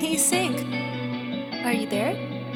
Can you sing? Are you there?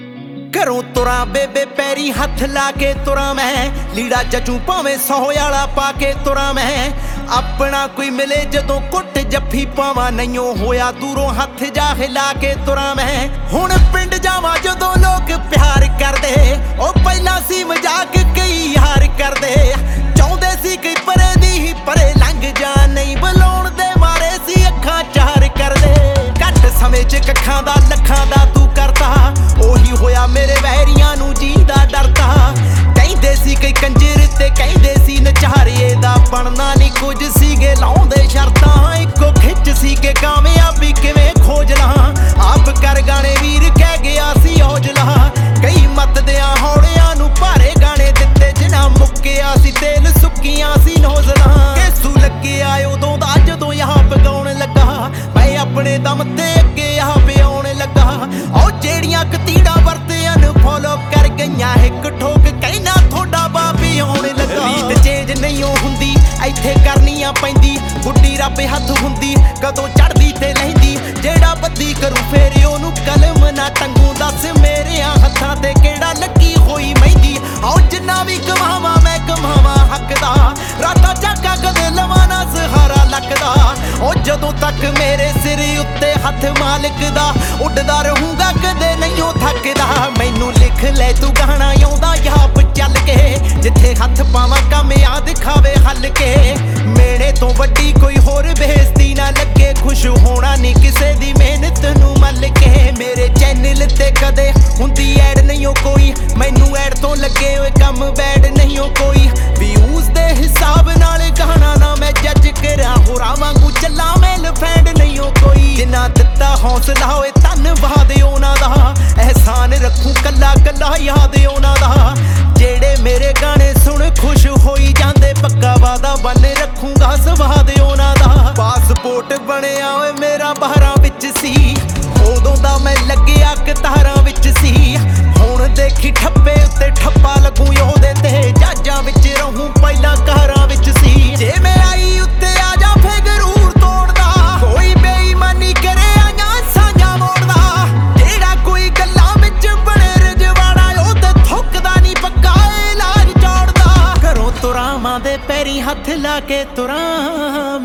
घरों तुरा बेबे पैरी हथ ला के तुरा मैं लीड़ा जचू भावें 100 वाला पा के तुरा मैं अपना कोई मिले जदों कुट जफ्फी पावां नहियों होया दूरों हथ जा हिला के तुरा मैं हुण पिंड जावां जदों लोग प्यार करदे ओ पहला सी मजाक कई यार करदे चाहुंदे सी कई परे दी ही परे लंघ जा नहीं बुलाउण दे मारे सी अखां चार करदे घट समय च कखां दा लखां दा तू करदा ओही होया मेरे वैरियां नू जींदा डरदा कहंदे सी कई कंजर ते कहंदे सी नचारे दा बनना नहीं कुछ सीगे लाउंदे शर्तां इक्को खिच सी के कामयाबी किवें खोज ला आप कर गाने वीर कह गया सी औजला कई मत दियां हौलियां नू भारे गाने दित्ते जिन्हां मुक्किया सी तेल सुक्कियां सी नोजलां केसू लगे आए उदों दा जदों यां पगाउण लगा मैं अपने दम ते अगे आ पियाउण लगा ओ जेड़ियां कतीड़ा वरतियां फॉलो कर गईयां हिक ठोक कहना थोड़ा बाबी आउण लगा रीत चेंज नहीं हुंदी इत्थे करनियां पैंदी बुड्ढी रब हथ हुंदी कदों चढ़दी ते लहिंदी जेड़ा बद्दी करूं फेर ओनू कलम ना टंगू दस मेरे हत्थां ते केड़ा लगी होई मेहंदी आओ जिन्ना भी कमावां मैं कमावां हकदा रातां जागा कदे लवां ना सहारा लगदा ओ जदों तक मेरे सिर उत्ते हथ मालिक दा उड़दा रहूंगा कदे नहीं थकदा मैनू लिख ले तू गाना आउंदा याप चल के जिथे हथ पावां कामयाब दिखावे हल के मेरे तो वड्डी कोई होर बेइज्जती ना लगे खुश होना नहीं किसे दी मेहनत नू मल के मेरे चैनल ते कदे हुंदी ऐड नहीं कोई मैनू ऐड तो लगे होए कम बैड नहीं कोई व्यूज दे हिसाब नाल गाना ना मैं जज करा होरां वांगू चला मेल फ्रेंड नहीं कोई जिन्ना दिता हौसला होए धन्नवाद उन्हां दा एहसान रखूं कला कला याद उन्हां दा जेड़े मेरे गाने सुन खुश होई जांदे पक्का वादा बन रखूंगा स्वाद उन्हां दा पासपोर्ट बनिया ओए मेरा 12 विच सी उदों दा मैं लग्गिया कतारां विच सी हुण देखी ठप्पे उत्ते ठप्पा लगू ओहदे ते जहाजां विच रहूं पहला कारां विच सी जे मैं आई उत्ते आ जा फे गरूर तोड़दा कोई बेईमानी करे आयां सांझां मोड़दा जेड़ा कोई गल्लां विच बने रजवाड़ा ओहदे थुकदा नहीं पक्का इलाज चौड़दा घरों तुरां मां दे पैरी हथ ला के तुरां